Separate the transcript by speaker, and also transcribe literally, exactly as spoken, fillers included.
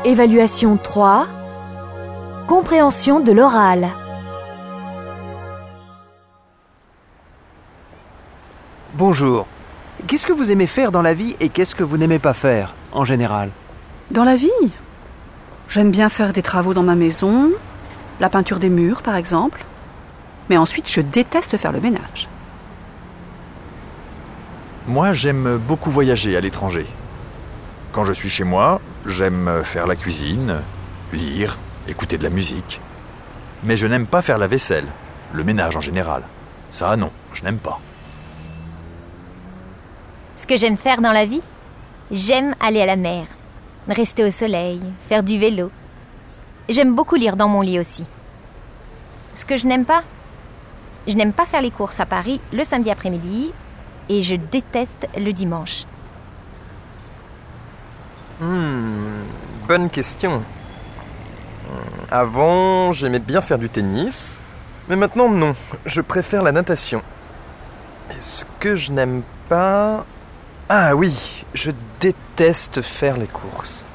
Speaker 1: Évaluation trois. Compréhension de l'oral.
Speaker 2: Bonjour. Qu'est-ce que vous aimez faire dans la vie et qu'est-ce que vous n'aimez pas faire, en général?
Speaker 3: Dans la vie, j'aime bien faire des travaux dans ma maison, la peinture des murs par exemple. Mais ensuite, je déteste faire le ménage.
Speaker 4: Moi, j'aime beaucoup voyager à l'étranger. Quand je suis chez moi, j'aime faire la cuisine, lire, écouter de la musique. Mais je n'aime pas faire la vaisselle, le ménage en général. Ça, non, je n'aime pas.
Speaker 5: Ce que j'aime faire dans la vie, j'aime aller à la mer, rester au soleil, faire du vélo. J'aime beaucoup lire dans mon lit aussi. Ce que je n'aime pas, je n'aime pas faire les courses à Paris le samedi après-midi et je déteste le dimanche.
Speaker 6: Hmm, bonne question. Avant, j'aimais bien faire du tennis, mais maintenant non, je préfère la natation. Et ce que je n'aime pas... Ah oui, je déteste faire les courses.